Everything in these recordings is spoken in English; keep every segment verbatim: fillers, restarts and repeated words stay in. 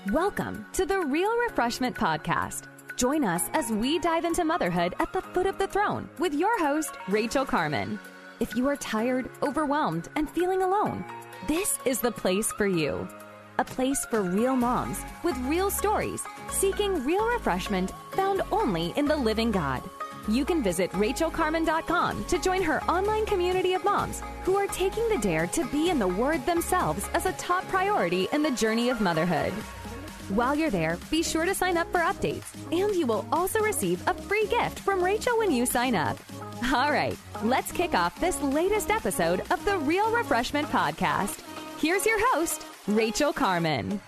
Welcome to the Real Refreshment Podcast. Join us as we dive into motherhood at the foot of the throne with your host, Rachel Carman. If you are tired, overwhelmed, and feeling alone, this is the place for you. A place for real moms with real stories, seeking real refreshment found only in the living God. You can visit rachel carman dot com to join her online community of moms who are taking the dare to be in the Word themselves as a top priority in the journey of motherhood. While you're there, be sure to sign up for updates, and you will also receive a free gift from Rachel when you sign up. All right, let's kick off this latest episode of the Real Refreshment Podcast. Here's your host, Rachel Carman.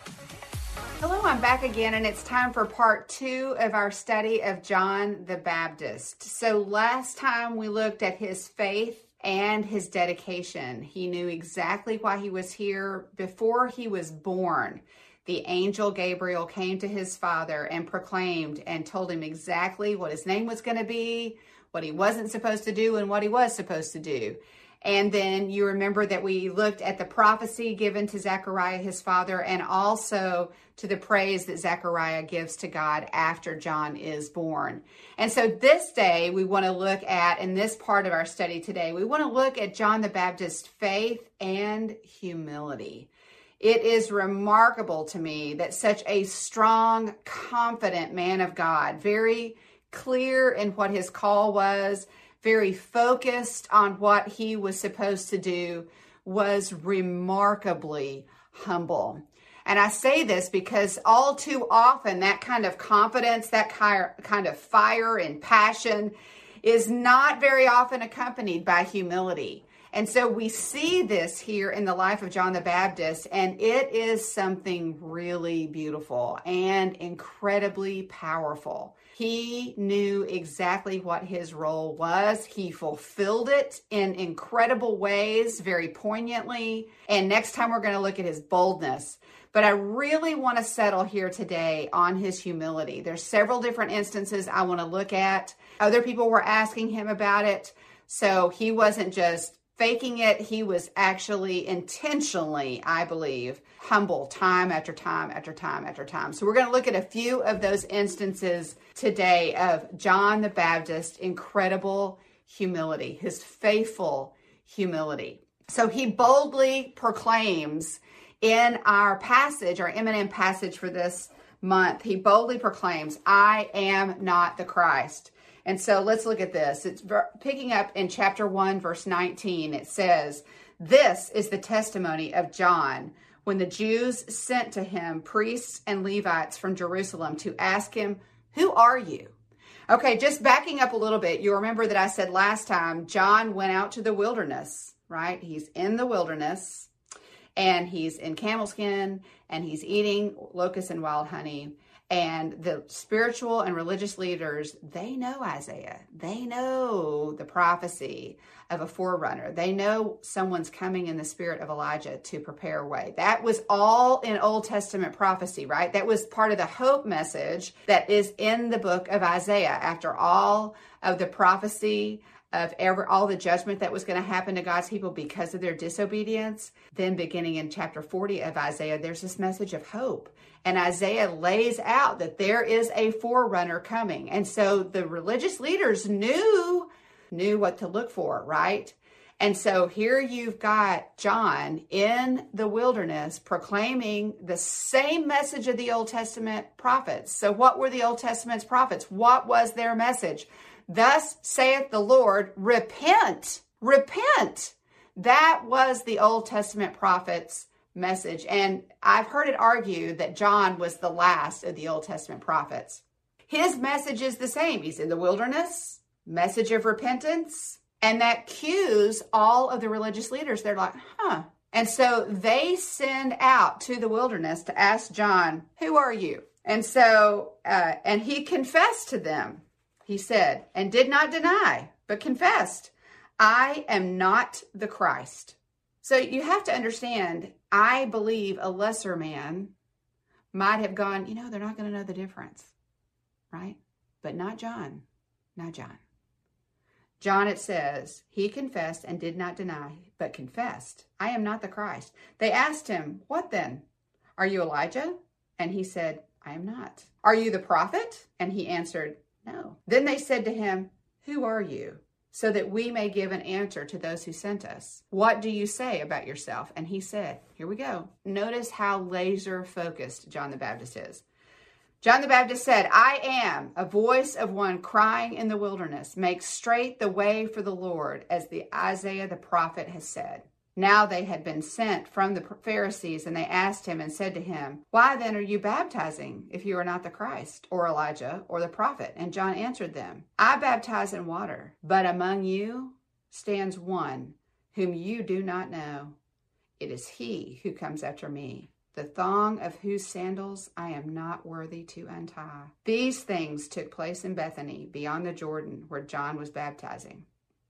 Hello, I'm back again, and it's time for part two of our study of John the Baptist. So last time we looked at his faith and his dedication. He knew exactly why he was here before he was born. The angel Gabriel came to his father and proclaimed and told him exactly what his name was going to be, what he wasn't supposed to do, and what he was supposed to do. And then you remember that we looked at the prophecy given to Zechariah, his father, and also to the praise that Zechariah gives to God after John is born. And so this day we want to look at, in this part of our study today, we want to look at John the Baptist's faith and humility. It is remarkable to me that such a strong, confident man of God, very clear in what his call was, very focused on what he was supposed to do, was remarkably humble. And I say this because all too often that kind of confidence, that kind of fire and passion is not very often accompanied by humility. And so we see this here in the life of John the Baptist, and it is something really beautiful and incredibly powerful. He knew exactly what his role was. He fulfilled it in incredible ways, very poignantly. And next time we're going to look at his boldness. But I really want to settle here today on his humility. There's several different instances I want to look at. Other people were asking him about it. So he wasn't just faking it. He was actually intentionally, I believe, humble time after time after time after time. So we're going to look at a few of those instances today of John the Baptist's incredible humility, his faithful humility. So he boldly proclaims in our passage, our M and M passage for this month, he boldly proclaims, "I am not the Christ." And so let's look at this. It's picking up in chapter one, verse nineteen. It says, "This is the testimony of John when the Jews sent to him priests and Levites from Jerusalem to ask him, 'Who are you?'" Okay, just backing up a little bit. You remember that I said last time, John went out to the wilderness, right? He's in the wilderness and he's in camel skin and he's eating locusts and wild honey. And the spiritual and religious leaders, they know Isaiah. They know the prophecy of a forerunner. They know someone's coming in the spirit of Elijah to prepare a way. That was all in Old Testament prophecy, right? That was part of the hope message that is in the book of Isaiah. After all of the prophecy of ever, all the judgment that was going to happen to God's people because of their disobedience, then beginning in chapter forty of Isaiah, there's this message of hope. And Isaiah lays out that there is a forerunner coming. And so the religious leaders knew, knew what to look for, right? And so here you've got John in the wilderness proclaiming the same message of the Old Testament prophets. So what were the Old Testament's prophets? What was their message? "Thus saith the Lord, repent, repent." That was the Old Testament prophets' message. And I've heard it argued that John was the last of the Old Testament prophets. His message is the same. He's in the wilderness, message of repentance, and that cues all of the religious leaders. They're like, huh. And so they send out to the wilderness to ask John, "Who are you?" And so, uh, and he confessed to them. He said, and did not deny, but confessed, "I am not the Christ." So you have to understand, I believe a lesser man might have gone, you know, they're not going to know the difference, right? But not John, not John. John, it says, he confessed and did not deny, but confessed, "I am not the Christ." They asked him, "What then? Are you Elijah?" And he said, I am not. Are you the prophet? And he answered, no. Then they said to him, who are you? So that we may give an answer to those who sent us. What do you say about yourself? And he said, here we go. Notice how laser focused John the Baptist is. John the Baptist said, I am a voice of one crying in the wilderness, make straight the way for the Lord, as the Isaiah the prophet has said. Now they had been sent from the Pharisees, and they asked him and said to him, why then are you baptizing if you are not the Christ, or Elijah, or the prophet? And John answered them, I baptize in water, but among you stands one whom you do not know. It is he who comes after me, the thong of whose sandals I am not worthy to untie. These things took place in Bethany, beyond the Jordan, where John was baptizing.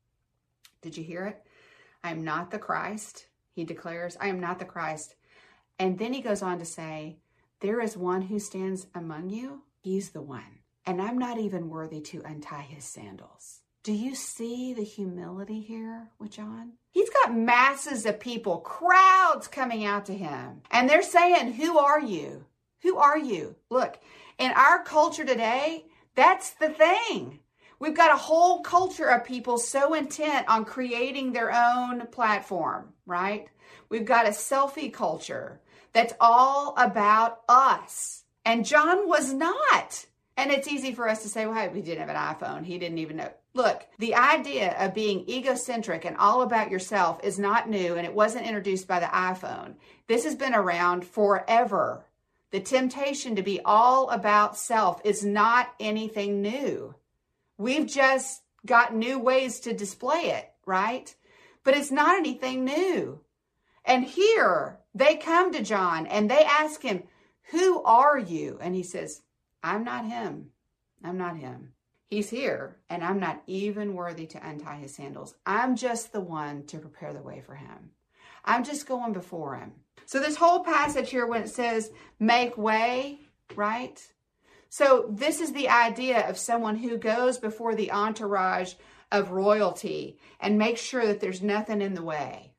Did you hear it? I am not the Christ, he declares. I am not the Christ. And then he goes on to say, there is one who stands among you. He's the one. And I'm not even worthy to untie his sandals. Do you see the humility here with John? He's got masses of people, crowds coming out to him. And they're saying, who are you? Who are you? Look, in our culture today, that's the thing. We've got a whole culture of people so intent on creating their own platform, right? We've got a selfie culture that's all about us. And John was not. And it's easy for us to say, well, hey, we didn't have an iPhone. He didn't even know. Look, the idea of being egocentric and all about yourself is not new, and it wasn't introduced by the iPhone. This has been around forever. The temptation to be all about self is not anything new. We've just got new ways to display it, right? But it's not anything new. And here they come to John and they ask him, who are you? And he says, I'm not him. I'm not him. He's here and I'm not even worthy to untie his sandals. I'm just the one to prepare the way for him. I'm just going before him. So this whole passage here, when it says make way, right? So this is the idea of someone who goes before the entourage of royalty and makes sure that there's nothing in the way.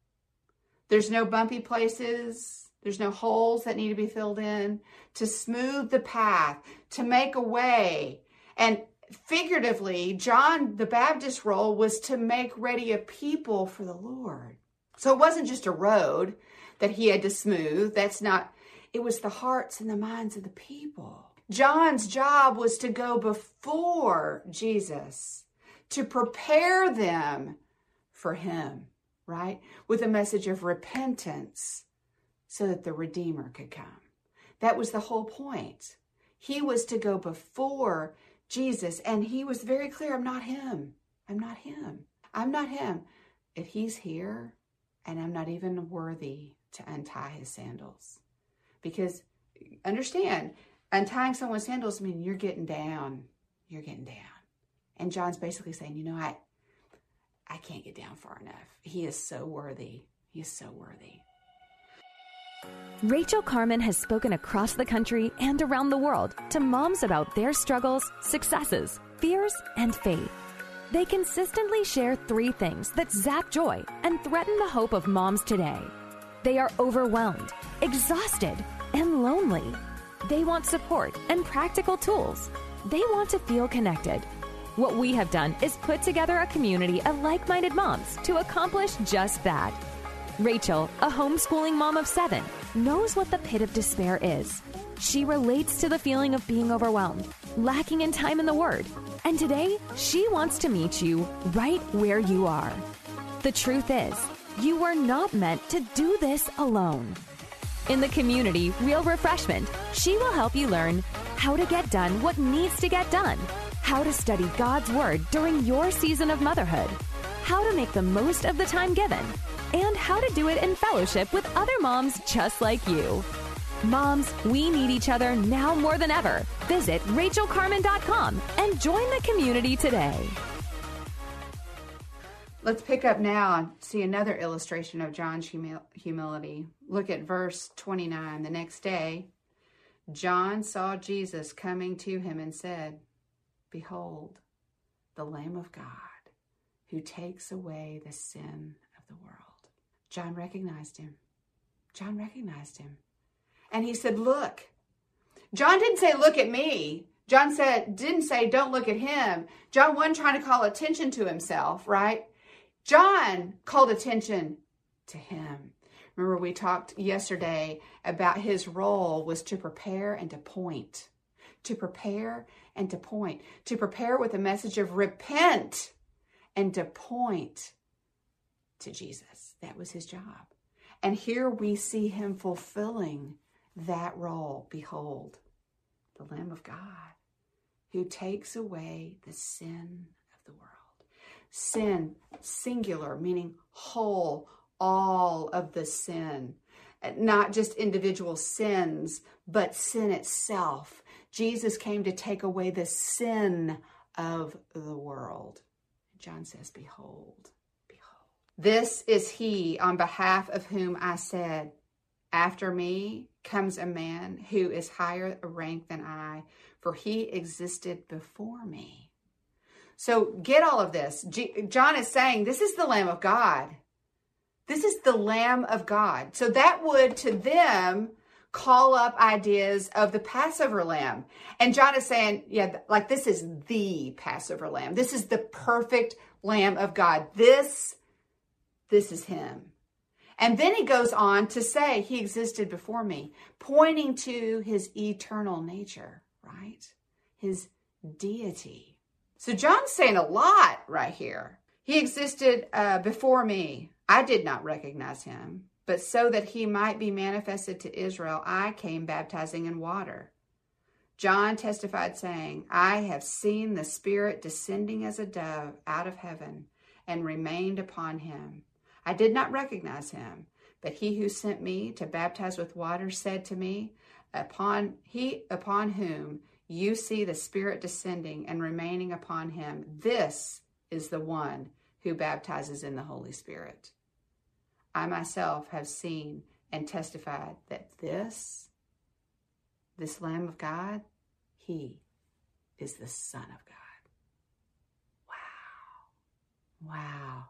There's no bumpy places. There's no holes that need to be filled in, to smooth the path, to make a way. And figuratively, John the Baptist's role was to make ready a people for the Lord. So it wasn't just a road that he had to smooth. That's not, it was the hearts and the minds of the people. John's job was to go before Jesus, to prepare them for him, right? With a message of repentance so that the Redeemer could come. That was the whole point. He was to go before Jesus, and he was very clear, I'm not him. I'm not him. I'm not him. If he's here, and I'm not even worthy to untie his sandals. Because understand, untying someone's sandals means you're getting down. You're getting down. And John's basically saying, you know, I, I can't get down far enough. He is so worthy. He is so worthy. Rachel Carman has spoken across the country and around the world to moms about their struggles, successes, fears, and faith. They consistently share three things that zap joy and threaten the hope of moms today. They are overwhelmed, exhausted, and lonely. They want support and practical tools. They want to feel connected. What we have done is put together a community of like-minded moms to accomplish just that. Rachel, a homeschooling mom of seven, knows what the pit of despair is. She relates to the feeling of being overwhelmed, lacking in time in the Word. And today, she wants to meet you right where you are. The truth is, you were not meant to do this alone. In the community, Real Refreshment, she will help you learn how to get done what needs to get done, how to study God's Word during your season of motherhood, how to make the most of the time given, and how to do it in fellowship with other moms just like you. Moms, we need each other now more than ever. Visit rachel carman dot com and join the community today. Let's pick up now and see another illustration of John's humi- humility. Look at verse twenty-nine. The next day, John saw Jesus coming to him and said, "Behold, the Lamb of God, who takes away the sin of the world." John recognized him. John recognized him. And he said, "Look, John didn't say, look at me. John said, didn't say, don't look at him. John wasn't trying to call attention to himself, right? John called attention to him. Remember, we talked yesterday about his role was to prepare and to point. To prepare and to point. To prepare with a message of repent and to point to Jesus. That was his job. And here we see him fulfilling that role. Behold, the Lamb of God who takes away the sin of the world. Sin, singular, meaning whole, all of the sin. Not just individual sins, but sin itself. Jesus came to take away the sin of the world. John says, behold, behold. This is he on behalf of whom I said, after me comes a man who is higher rank than I, for he existed before me. So get all of this. G- John is saying, this is the Lamb of God. This is the Lamb of God. So that would, to them, call up ideas of the Passover lamb. And John is saying, yeah, like this is the Passover lamb. This is the perfect Lamb of God. This, this is him. And then he goes on to say he existed before me, pointing to his eternal nature, right? His deity. So John's saying a lot right here. He existed uh, before me. I did not recognize him, but so that he might be manifested to Israel, I came baptizing in water. John testified saying, I have seen the Spirit descending as a dove out of heaven and remained upon him. I did not recognize him, but he who sent me to baptize with water said to me, upon he upon whom you see the Spirit descending and remaining upon him, this is the one who baptizes in the Holy Spirit. I myself have seen and testified that this, this Lamb of God, he is the Son of God. Wow. Wow.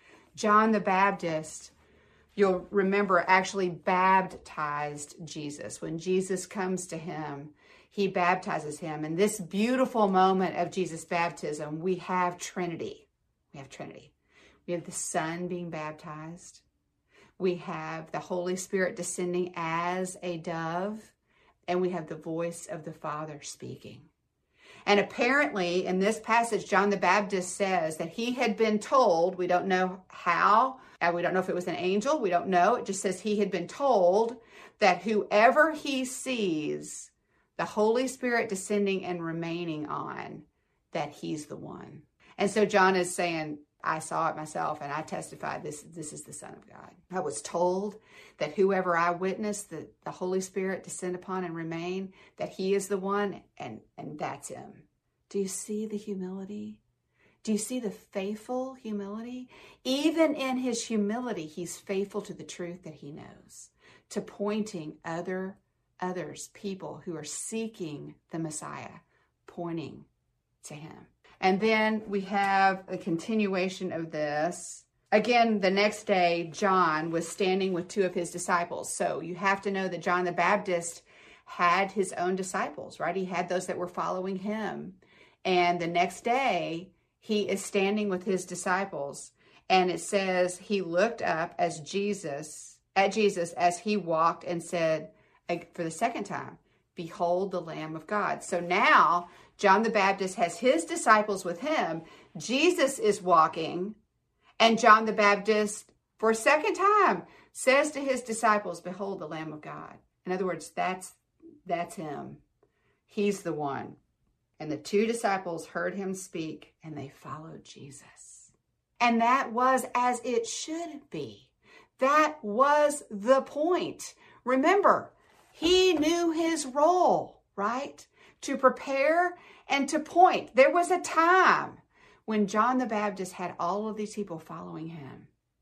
John the Baptist, you'll remember, actually baptized Jesus. When Jesus comes to him, he baptizes him. In this beautiful moment of Jesus' baptism, we have Trinity. We have Trinity. We have the Son being baptized. We have the Holy Spirit descending as a dove. And we have the voice of the Father speaking. And apparently, in this passage, John the Baptist says that he had been told, we don't know how, and we don't know if it was an angel, we don't know. It just says he had been told that whoever he sees the Holy Spirit descending and remaining on, that he's the one. And so John is saying, I saw it myself and I testified this, this is the Son of God. I was told that whoever I witnessed the, the Holy Spirit descend upon and remain, that he is the one, and, and that's him. Do you see the humility? Do you see the faithful humility? Even in his humility, he's faithful to the truth that he knows, to pointing other others, people who are seeking the Messiah, pointing to him. And then we have a continuation of this. Again, the next day, John was standing with two of his disciples. So you have to know that John the Baptist had his own disciples, right? He had those that were following him. And the next day, he is standing with his disciples. And it says he looked up as Jesus, at Jesus as he walked and said, for the second time, behold the Lamb of God. So now John the Baptist has his disciples with him. Jesus is walking, and John the Baptist, for a second time, says to his disciples, behold the Lamb of God. In other words, that's, that's him. He's the one. And the two disciples heard him speak, and they followed Jesus. And that was as it should be. That was the point. Remember, he knew his role, right? To prepare and to point. There was a time when John the Baptist had all of these people following him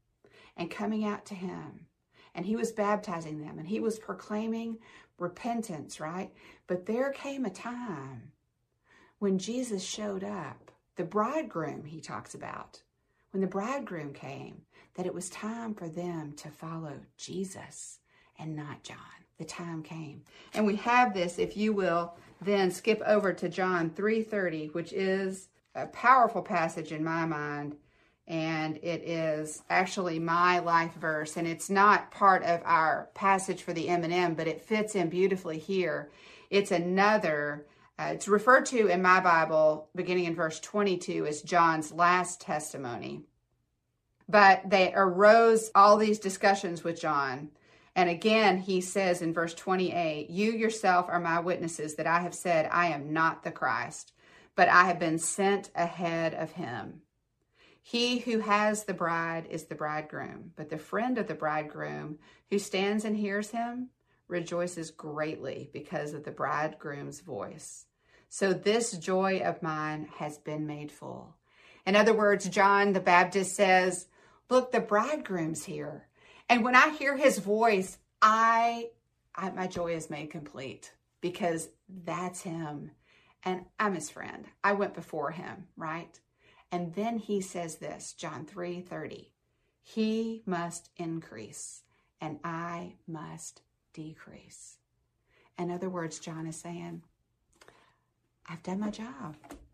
and coming out to him. And he was baptizing them and he was proclaiming repentance, right? But there came a time when Jesus showed up, the bridegroom he talks about. When the bridegroom came, that it was time for them to follow Jesus and not John. The time came. And we have this, if you will, then skip over to John three thirty, which is a powerful passage in my mind. And it is actually my life verse. And it's not part of our passage for the M and M, but it fits in beautifully here. It's another, uh, it's referred to in my Bible, beginning in verse twenty-two, as John's last testimony. But they arose all these discussions with John. And again, he says in verse twenty-eight, you yourself are my witnesses that I have said, I am not the Christ, but I have been sent ahead of him. He who has the bride is the bridegroom, but the friend of the bridegroom who stands and hears him rejoices greatly because of the bridegroom's voice. So this joy of mine has been made full. In other words, John the Baptist says, look, the bridegroom's here. And when I hear his voice, I, I my joy is made complete because that's him. And I'm his friend. I went before him, right? And then he says this, John three thirty, he must increase and I must decrease. In other words, John is saying, I've done my job.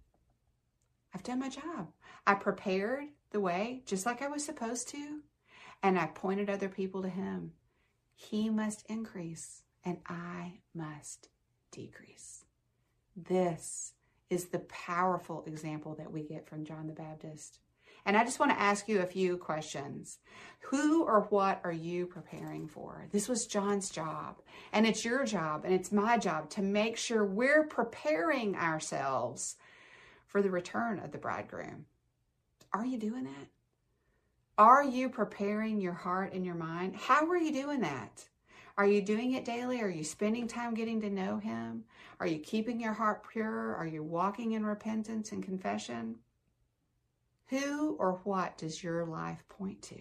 I've done my job. I prepared the way just like I was supposed to. And I pointed other people to him. He must increase and I must decrease. This is the powerful example that we get from John the Baptist. And I just want to ask you a few questions. Who or what are you preparing for? This was John's job, and it's your job, and it's my job to make sure we're preparing ourselves for the return of the bridegroom. Are you doing that? Are you preparing your heart and your mind? How are you doing that? Are you doing it daily? Are you spending time getting to know him? Are you keeping your heart pure? Are you walking in repentance and confession? Who or what does your life point to?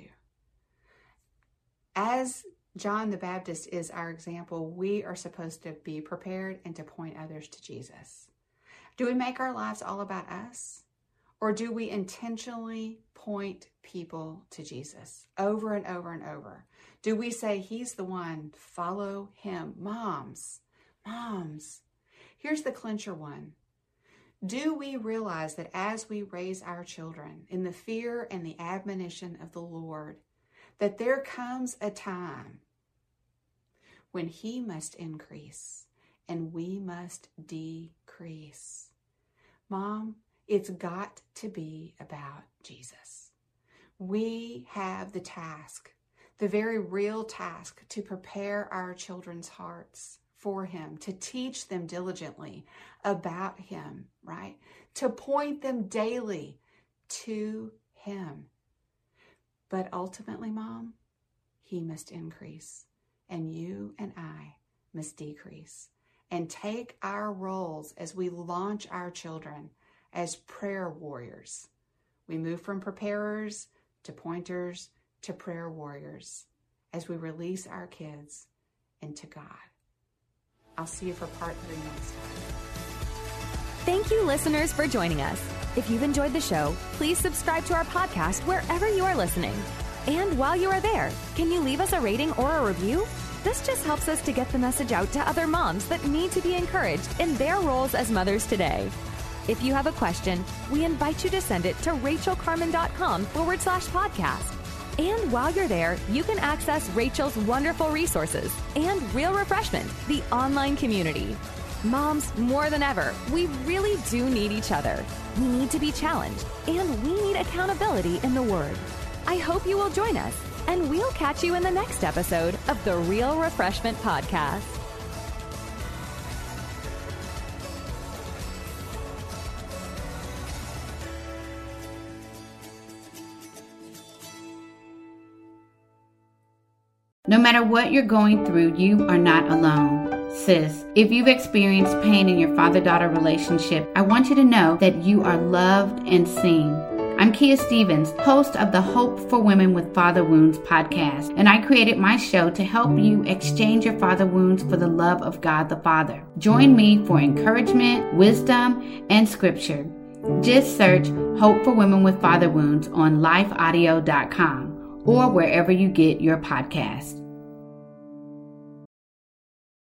As John the Baptist is our example, we are supposed to be prepared and to point others to Jesus. Do we make our lives all about us? Or do we intentionally point people to Jesus over and over and over? Do we say, he's the one, follow him? Moms, moms, here's the clincher one. Do we realize that as we raise our children in the fear and the admonition of the Lord, that there comes a time when he must increase and we must decrease? Mom, it's got to be about Jesus. We have the task, the very real task, to prepare our children's hearts for him, to teach them diligently about him, right? To point them daily to him. But ultimately, Mom, he must increase, and you and I must decrease and take our roles as we launch our children as prayer warriors. We move from preparers to pointers to prayer warriors as we release our kids into God. I'll see you for part three next time. Thank you, listeners, for joining us. If you've enjoyed the show, please subscribe to our podcast wherever you are listening. And while you are there, can you leave us a rating or a review? This just helps us to get the message out to other moms that need to be encouraged in their roles as mothers today. If you have a question, we invite you to send it to rachelcarman.com forward slash podcast. And while you're there, you can access Rachel's wonderful resources and Real Refreshment, the online community. Moms, more than ever, we really do need each other. We need to be challenged, and we need accountability in the Word. I hope you will join us, and we'll catch you in the next episode of the Real Refreshment Podcast. No matter what you're going through, you are not alone. Sis, if you've experienced pain in your father-daughter relationship, I want you to know that you are loved and seen. I'm Kia Stevens, host of the Hope for Women with Father Wounds podcast, and I created my show to help you exchange your father wounds for the love of God the Father. Join me for encouragement, wisdom, and scripture. Just search Hope for Women with Father Wounds on life audio dot com or wherever you get your podcast.